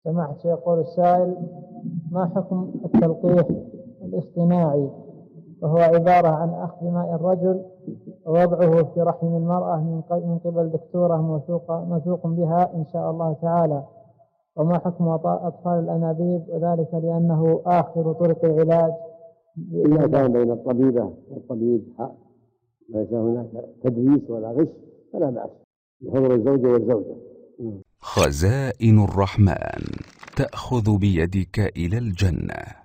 سمعت يقول السائل: ما حكم التلقيح الاصطناعي، وهو عبارة عن أخذ ماء الرجل ووضعه في رحم المرأة من قبل دكتورة موثوق بها إن شاء الله تعالى، وما حكم أطفال الأنابيب، وذلك لأنه آخر طرق العلاج؟ إذا كان بين الطبيبة والطبيب ليس هناك تدليس ولا غش فلا بأس بحضور الزوجة والزوجة. خزائن الرحمن تأخذ بيدك إلى الجنة.